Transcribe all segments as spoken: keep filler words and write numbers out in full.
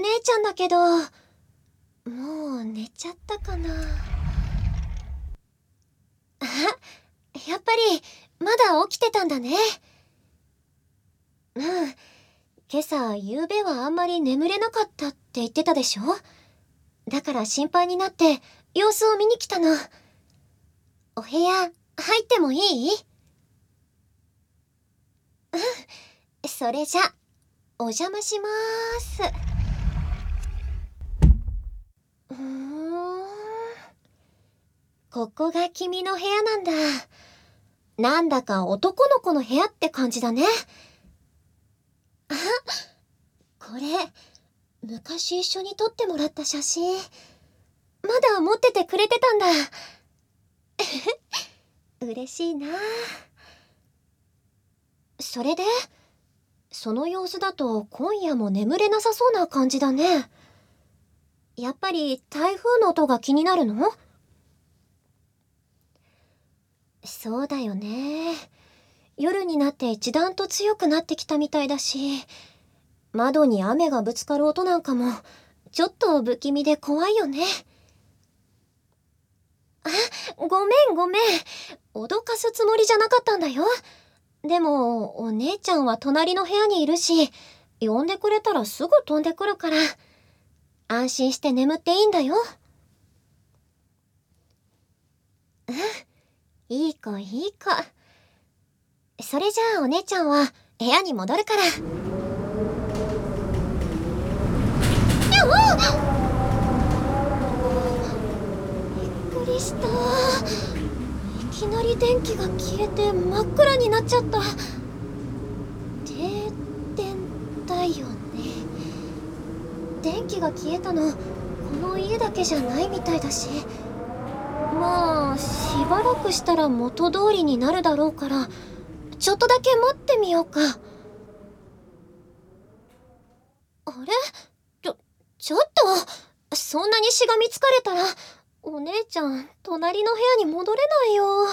姉ちゃんだけど、もう寝ちゃったかな。あ、やっぱりまだ起きてたんだね。うん、今朝夕べはあんまり眠れなかったって言ってたでしょ。だから心配になって様子を見に来たの。お部屋入ってもいい？うん、それじゃお邪魔しまーす。うーん、ここが君の部屋なんだ。なんだか男の子の部屋って感じだね。あ、これ昔一緒に撮ってもらった写真。まだ持っててくれてたんだ。嬉しいな。それで、その様子だと今夜も眠れなさそうな感じだね。やっぱり台風の音が気になるの？そうだよね。夜になって一段と強くなってきたみたいだし、窓に雨がぶつかる音なんかもちょっと不気味で怖いよね。あ、ごめんごめん。脅かすつもりじゃなかったんだよ。でもお姉ちゃんは隣の部屋にいるし、呼んでくれたらすぐ飛んでくるから、安心して眠っていいんだよ。うん、いい子いい子。それじゃあお姉ちゃんは部屋に戻るから。びっくりした。いきなり電気が消えて真っ暗になっちゃった。停電だよね。電気が消えたのこの家だけじゃないみたいだし、まあしばらくしたら元通りになるだろうから、ちょっとだけ待ってみようか。あれ？ちょ、ちょっと、そんなにしがみつかれたら、お姉ちゃん、隣の部屋に戻れないよ。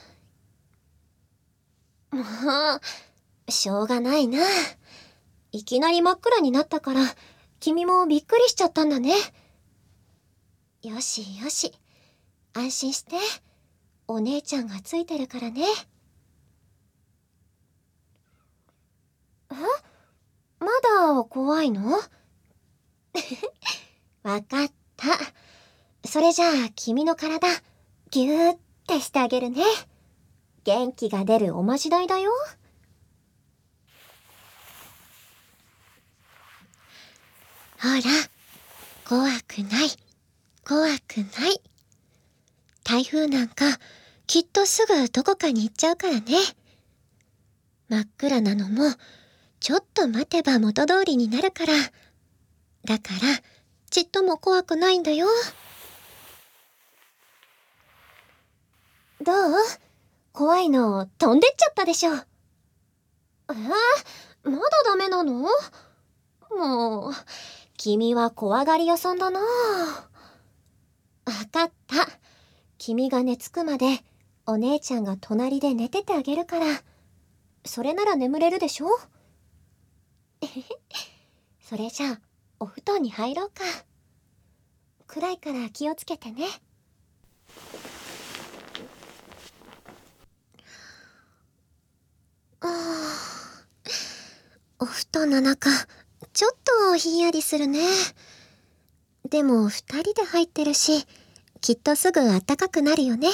もう、しょうがないな。いきなり真っ暗になったから、君もびっくりしちゃったんだね。よしよし、安心して。お姉ちゃんがついてるからね。え？まだ怖いの？わかった。それじゃあ君の体ギューってしてあげるね。元気が出るおまじないだよ。ほら、怖くない怖くない。台風なんかきっとすぐどこかに行っちゃうからね。真っ暗なのもちょっと待てば元通りになるから。だからちっとも怖くないんだよ。どう？怖いの飛んでっちゃったでしょ。えー、まだダメなの？もう君は怖がり屋さんだな。わかった。君が寝つくまでお姉ちゃんが隣で寝ててあげるから。それなら眠れるでしょ。それじゃあお布団に入ろうか。暗いから気をつけてね。ああ、お布団の中ちょっとひんやりするね。でも二人で入ってるし、きっとすぐ暖かくなるよね。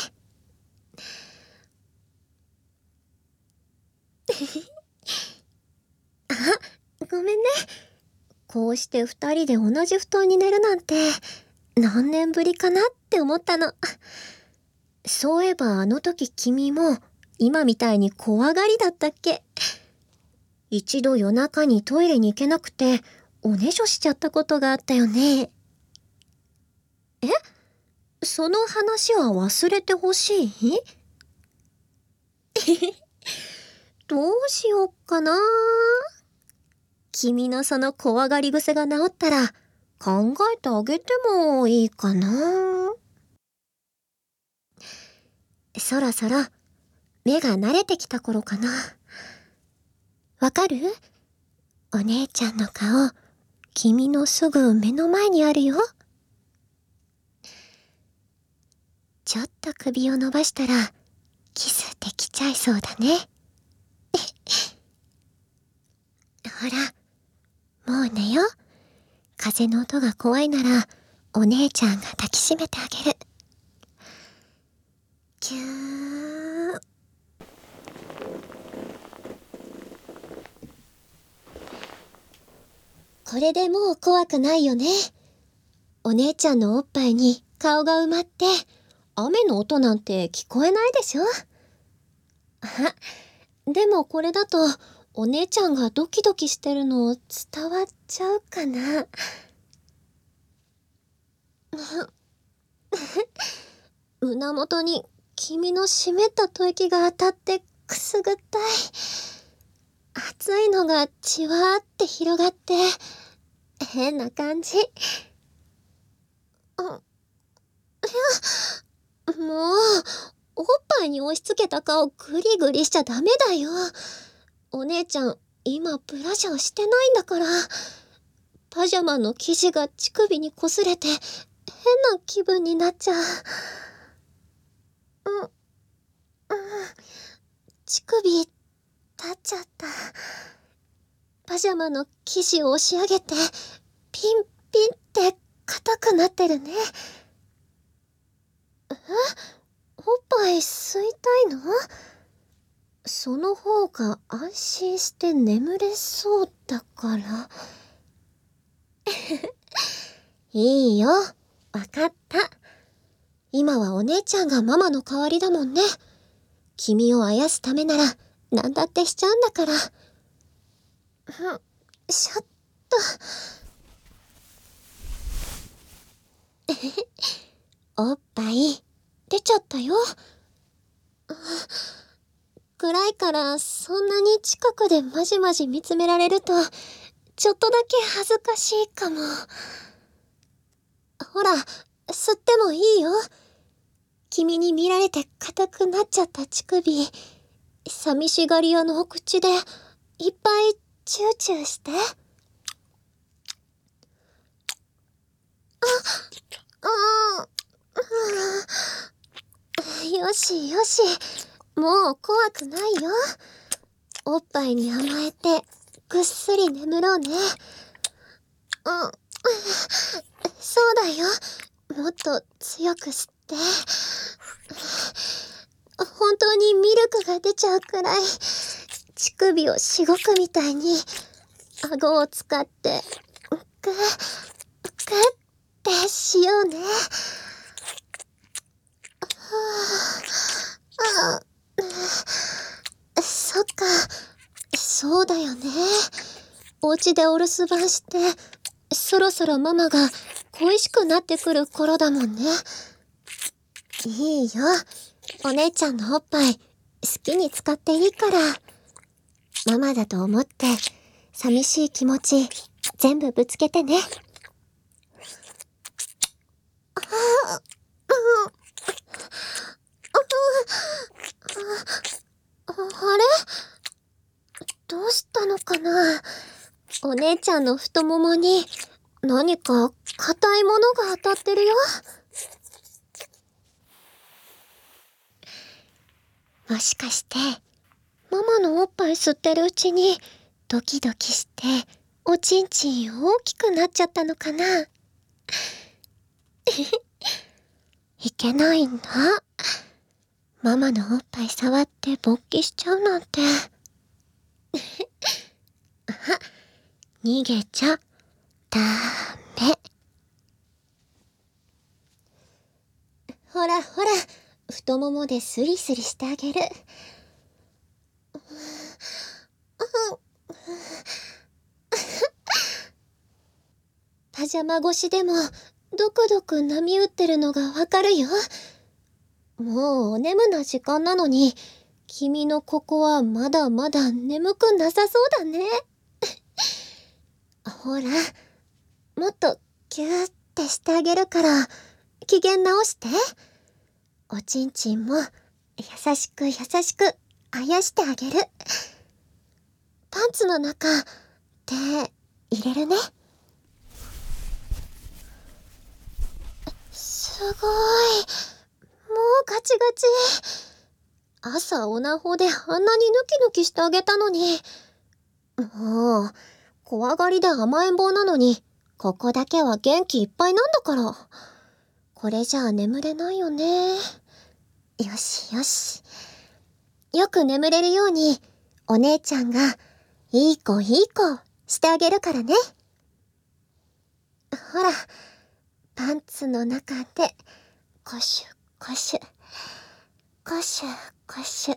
あ、ごめんね。こうして二人で同じ布団に寝るなんて何年ぶりかなって思ったの。そういえばあの時君も今みたいに怖がりだったっけ？一度夜中にトイレに行けなくておねしょしちゃったことがあったよね。え？その話は忘れてほしい？どうしよっかな。君のその怖がり癖が治ったら考えてあげてもいいかな。そろそろ目が慣れてきた頃かな。わかる？お姉ちゃんの顔君のすぐ目の前にあるよ。ちょっと首を伸ばしたらキスできちゃいそうだね。ほら、もう寝よ。風の音が怖いならお姉ちゃんが抱きしめてあげる。キュー。これでもう怖くないよね。お姉ちゃんのおっぱいに顔が埋まって雨の音なんて聞こえないでしょ。あ、でもこれだとお姉ちゃんがドキドキしてるの伝わっちゃうかな。胸元に君の湿った吐息が当たってくすぐったい。熱いのがじわーって広がって変な感じ。あ、いや、もうおっぱいに押し付けた顔グリグリしちゃダメだよ。お姉ちゃん今ブラジャーしてないんだから。パジャマの生地が乳首に擦れて変な気分になっちゃう。うん、うん、乳首立っちゃった。パジャマの生地を押し上げてピンピンって硬くなってるね。え、おっぱい吸いたいの？その方が安心して眠れそうだから。いいよ、わかった。今はお姉ちゃんがママの代わりだもんね。君をあやすためなら何だってしちゃうんだから。うん、ちょっと。おっぱい出ちゃったよ。暗いからそんなに近くでまじまじ見つめられるとちょっとだけ恥ずかしいかも。ほら、吸ってもいいよ。君に見られて硬くなっちゃった乳首、寂しがり屋のお口でいっぱいチューチューして。あ、あー、よしよし、もう怖くないよ。おっぱいに甘えてぐっすり眠ろうね。うん、そうだよ。もっと強く吸って。本当にミルクが出ちゃうくらい乳首をしごくみたいに顎を使ってグッグッってしようね。はあ、そっか、そうだよね。お家でお留守番してそろそろママが恋しくなってくる頃だもんね。いいよ、お姉ちゃんのおっぱい好きに使っていいから。ママだと思って寂しい気持ち全部ぶつけてね。あ、あれ？どうしたのかな？お姉ちゃんの太ももに何か硬いものが当たってるよ。もしかしてママのおっぱい吸ってるうちにドキドキしておちんちん大きくなっちゃったのかな？いけないんだ。ママのおっぱい触って勃起しちゃうなんて。あ、逃げちゃダメ。ほらほら、太ももでスリスリしてあげる。パジャマ越しでもドクドク波打ってるのがわかるよ。もうお眠な時間なのに君のここはまだまだ眠くなさそうだね。ほら、もっとキューってしてあげるから機嫌直して。おちんちんも優しく優しくあやしてあげる。パンツの中手入れるね。 ごい。もうガチガチ。朝オナホであんなにヌキヌキしてあげたのに。もう、怖がりで甘えん坊なのに、ここだけは元気いっぱいなんだから。これじゃあ眠れないよね。よしよし。よく眠れるように、お姉ちゃんが、いい子いい子してあげるからね。ほら、パンツの中で、コシュコシュ、コシュコシュ。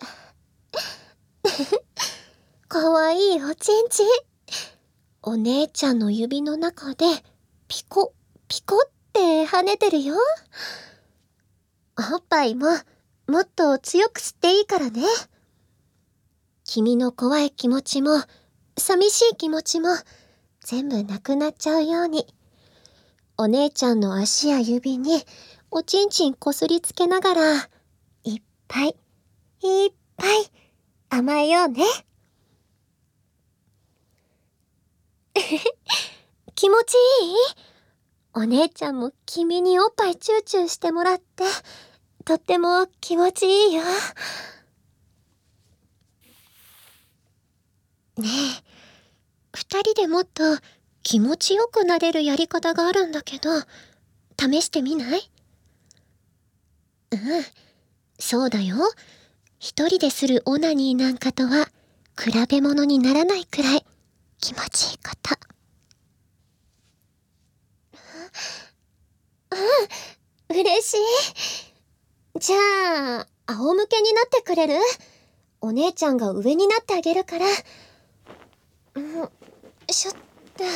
かわいいおちんちん。お姉ちゃんの指の中で、ピコ、ピコって跳ねてるよ。おっぱいも、もっと強く吸っていいからね。君の怖い気持ちも、寂しい気持ちも、全部なくなっちゃうように。お姉ちゃんの足や指に、おちんちんこすりつけながら、いっぱい、いっぱい、甘えようね。気持ちいい？お姉ちゃんも君におっぱいチューチューしてもらって、とっても気持ちいいよ。ねえ、二人でもっと気持ちよくなれるやり方があるんだけど、試してみない？うん、そうだよ。一人でするオナニーなんかとは比べ物にならないくらい気持ちいいこと。うん、嬉しい。じゃあ、仰向けになってくれる？お姉ちゃんが上になってあげるから。うん、しょっと。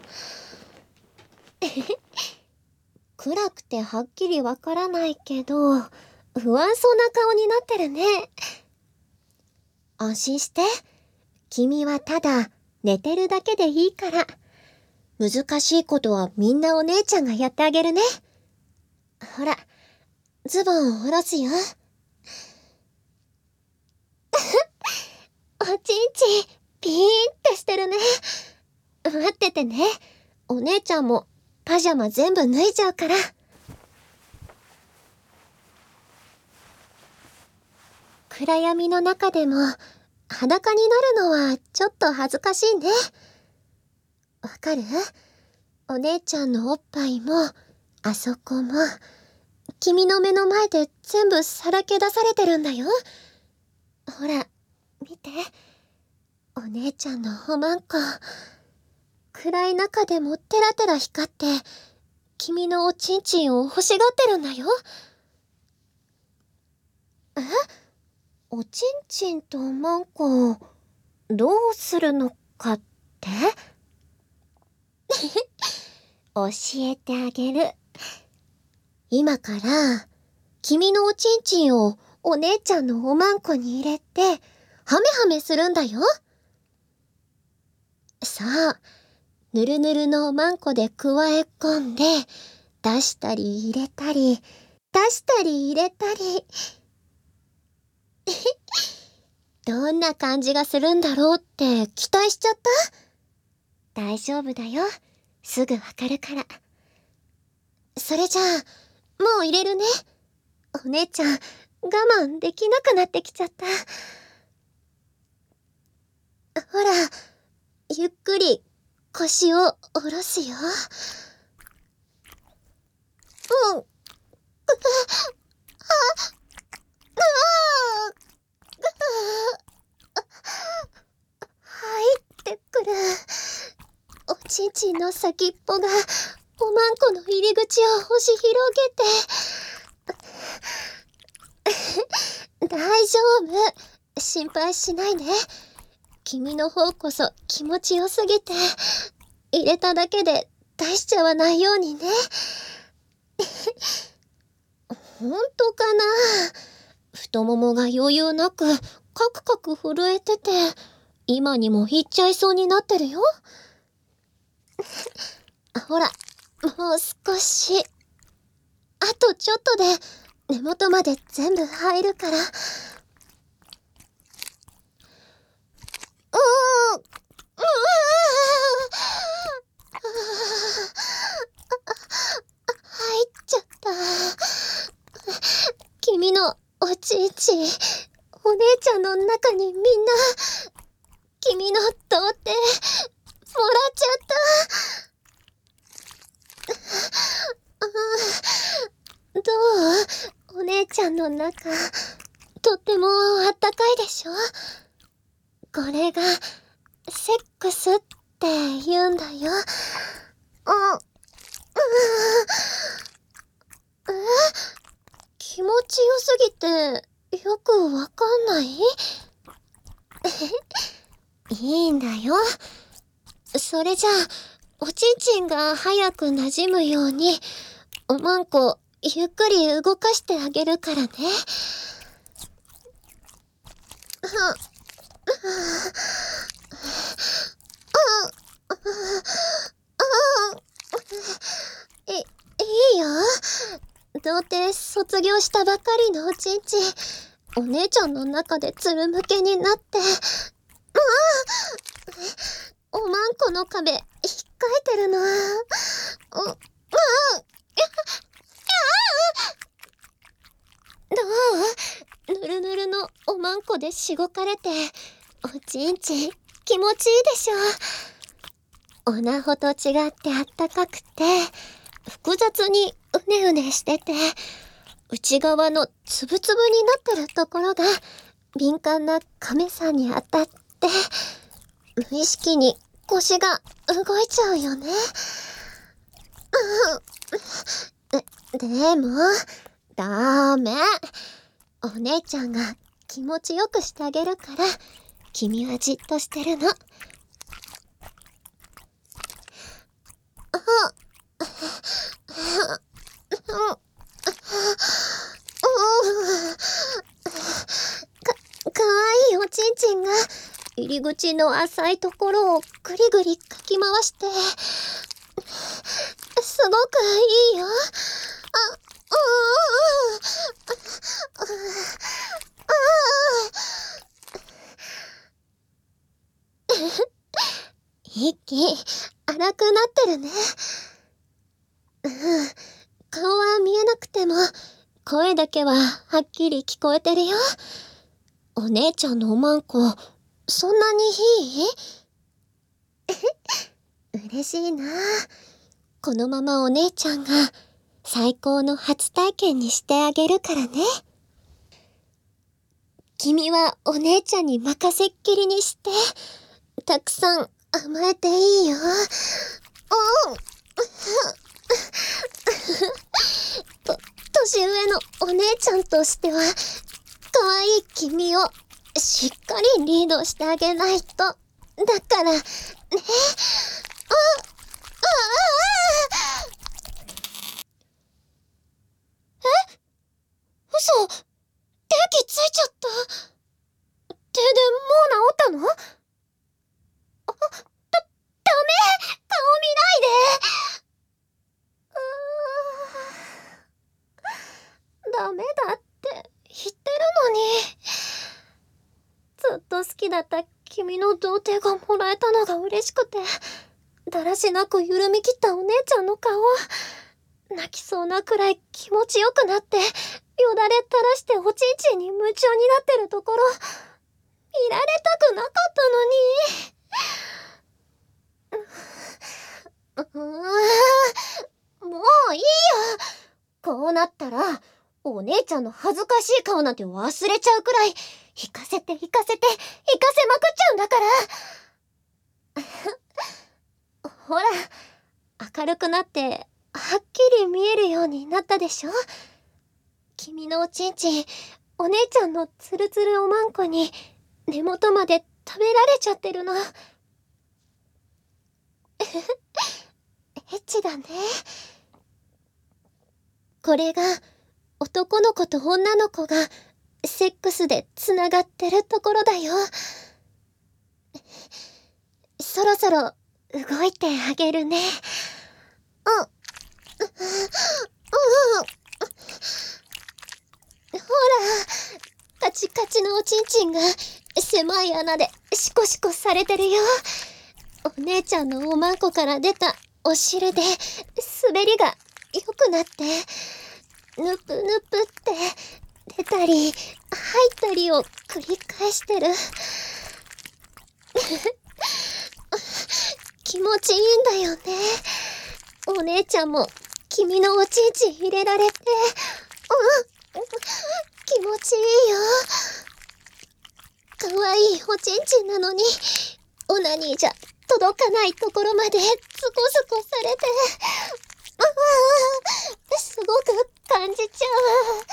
暗くてはっきりわからないけど、不安そうな顔になってるね。安心して。君はただ寝てるだけでいいから。難しいことはみんなお姉ちゃんがやってあげるね。ほら、ズボンを下ろすよ。おちんちん、ピーンってしてるね。待っててね。お姉ちゃんもパジャマ全部脱いじゃうから。暗闇の中でも裸になるのはちょっと恥ずかしいね。わかる？お姉ちゃんのおっぱいも、あそこも、君の目の前で全部さらけ出されてるんだよ。ほら、見て。お姉ちゃんのおまんこ。暗い中でもテラテラ光って、君のおちんちんを欲しがってるんだよ。え？おちんちんとおまんこ、どうするのかって？教えてあげる。今から、君のおちんちんをお姉ちゃんのおまんこに入れて、ハメハメするんだよ。さあ、ぬるぬるのおまんこでくわえ込んで、出したり入れたり、出したり入れたり。どんな感じがするんだろうって期待しちゃった？大丈夫だよ。すぐわかるから。それじゃあ、もう入れるね。お姉ちゃん、我慢できなくなってきちゃった。ほら、ゆっくり腰を下ろすよ。うん。あ、入ってくる。おちんちんの先っぽがおまんこの入り口を押し広げて。大丈夫。心配しないで。君の方こそ気持ちよすぎて、入れただけで出しちゃわないようにね。ほんとかな？太ももが余裕なくカクカク震えてて、今にも行っちゃいそうになってるよ。ほら、もう少し。あとちょっとで根元まで全部入るから。うーん。うーん。入っちゃった。 ちゃんの中にみんな、君の童貞、もらっちゃった。どう？お姉ちゃんの中、とってもあったかいでしょ？これが、セックスって言うんだよ。あ、え気持ちよすぎて、よくわかんない？いいんだよ。それじゃあ、おちんちんが早く馴染むように、おまんこ、ゆっくり動かしてあげるからね。い、いいよ。童貞卒業したばかりのおちんちん、お姉ちゃんの中でつるむけになって、おまんこの壁、引っかいてるの。う、う、どう？ぬるぬるのおまんこでしごかれて、おちんちん気持ちいいでしょ。おなほと違ってあったかくて、複雑にうねうねしてて、内側のつぶつぶになってるところが敏感な亀さんに当たって、無意識に腰が動いちゃうよね。で、でも、ダメ。お姉ちゃんが気持ちよくしてあげるから、君はじっとしてるの。か、かわいいおちんちんが、入り口の浅いところをぐりぐりかき回して、すごくいいよ。あ、うー息、荒くなってるね。うん、顔は見えなくても、声だけははっきり聞こえてるよ。お姉ちゃんのおまんこ、そんなにいい？嬉しいな。このままお姉ちゃんが最高の初体験にしてあげるからね。君はお姉ちゃんに任せっきりにして、たくさん甘えていいよ。おんと、年上のお姉ちゃんとしては、可愛い君をしっかりリードしてあげないと。だから、ね。あ、ああ、え？嘘？電気ついちゃった。停電もう治ったの？あ、だ、ダメ！顔見ないで！うーん、ダメだって言ってるのに。ずっと好きだった君の童貞がもらえたのが嬉しくて、だらしなく緩み切ったお姉ちゃんの顔、泣きそうなくらい気持ちよくなって、よだれ垂らしておちんちんに夢中になってるところ、見られたくなかったのに。うーん、もういいよ。こうなったら、お姉ちゃんの恥ずかしい顔なんて忘れちゃうくらい、引かせて引かせて、引かせまくっちゃうんだから。ほら、明るくなって、はっきり見えるようになったでしょ？君のおちんちん、お姉ちゃんのつるつるおまんこに、根元まで食べられちゃってるの。エッチだね。これが、男の子と女の子が、セックスでつながってるところだよ。そろそろ、動いてあげるね。うん。うん。ほら、カチカチのおちんちんが狭い穴でシコシコされてるよ。お姉ちゃんのおまんこから出たお汁で滑りが良くなって、ぬぷぬぷって出たり入ったりを繰り返してる。気持ちいいんだよね。お姉ちゃんも君のおちんちん入れられて、うん、気持ちいいよ。かわいいおちんちんなのに、オナニーじゃ届かないところまでズコズコされて、うん、すごく感じちゃう。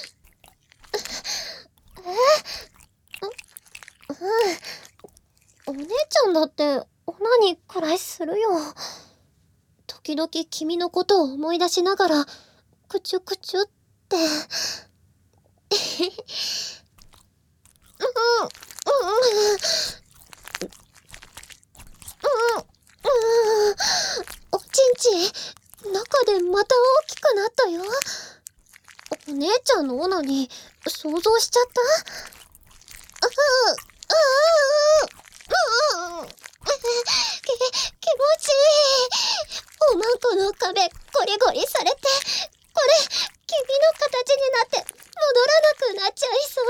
え、うん、お姉ちゃんだってオナニーくらいするよ。時々君のことを思い出しながらクチュクチュって。うんうんうんうん、おちんちん中でまた大きくなったよ。お姉ちゃんのオナニー想像しちゃった。うううううう、き、気持ちいい。おまんこの壁ゴリゴリされて、これ君の形になって戻らなくなっちゃいそう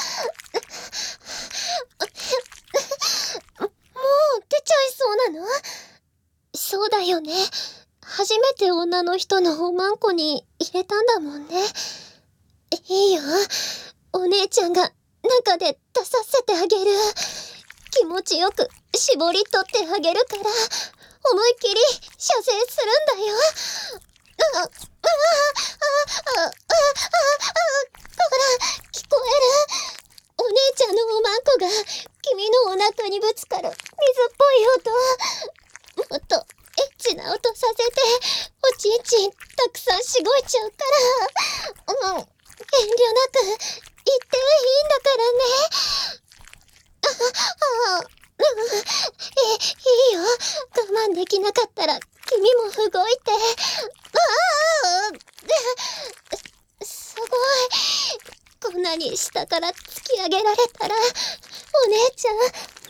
。もう出ちゃいそうなの？そうだよね。初めて女の人のおまんこに入れたんだもんね。いいよ。お姉ちゃんが中で出させてあげる。気持ちよく絞り取ってあげるから、思いっきり射精するんだよ。あ、あ、あ、あ、あ、あ、あ、ほら、聞こえる？お姉ちゃんのおまんこが君のお腹にぶつかる水っぽい音。もっとエッチな音させて、おちんちんたくさんしごいちゃうから。うん、遠慮なく言っていいんだからね。ああ、うん、え、いいよ。我慢できなかったら君も動いて。ああ、すごい。こんなに下から突き上げられたら、お姉ちゃんもう耐えられない。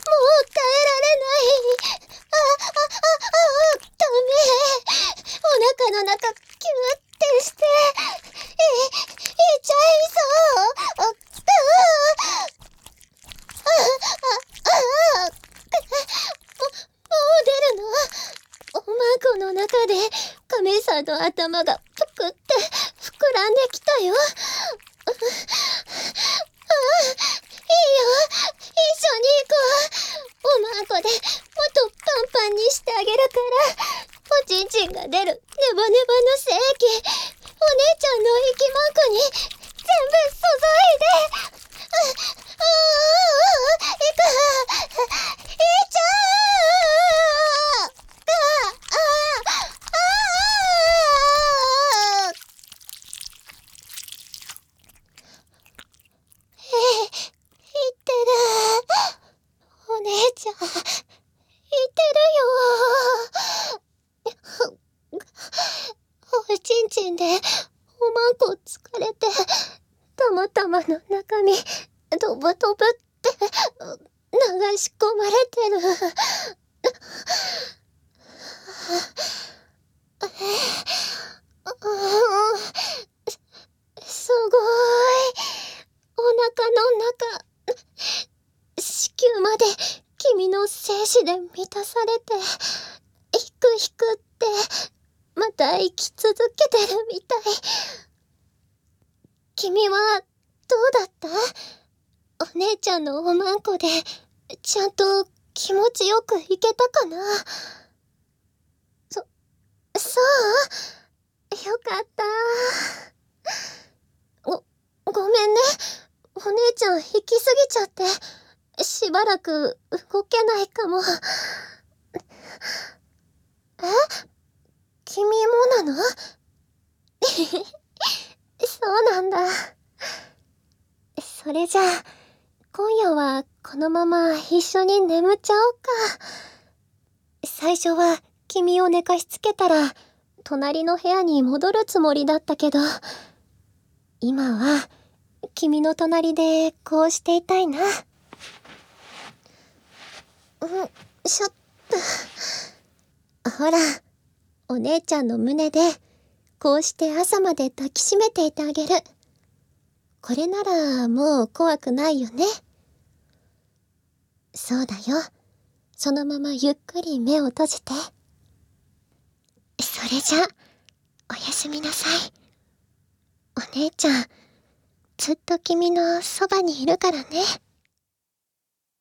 ああ、ああ、ダメ。お腹の中キューってして、い、いっちゃいそう。あ、ああ、ああ、ああ、も、もう出るの？おまんこの中で亀さんの頭がぷくって膨らんできたよ。ああ、いいよ。一緒に行こう。おまんこでもっとパンパンにしてあげるから、おちんちんが出るネバネバの精液、お姉ちゃんの息まんこに全部注いで。ああ、行く。行っちゃう。ああ、ああ、ええ、言ってる。お姉ちゃん、言ってるよ。おちんちんでおまんこ疲れて、たまたまの中身ドブドブって流し込まれてる。すごい。お腹の中、子宮まで君の精子で満たされて、ひくひくってまた生き続けてるみたい。君はどうだった？お姉ちゃんのおまんこでちゃんと気持ちよくいけたかな？そ、そうよかった。ご、ごめんね。お姉ちゃん引きすぎちゃって、しばらく動けないかも。え？君もなの？そうなんだ。それじゃあ、今夜はこのまま一緒に眠っちゃおうか。最初は君を寝かしつけたら、隣の部屋に戻るつもりだったけど、今は君の隣でこうしていたいな。うん、しょっと。ほら、お姉ちゃんの胸でこうして朝まで抱きしめていてあげる。 これならもう怖くないよね。そうだよ。そのままゆっくり目を閉じて。それじゃ、おやすみなさい。お姉ちゃん、ずっと君のそばにいるからね。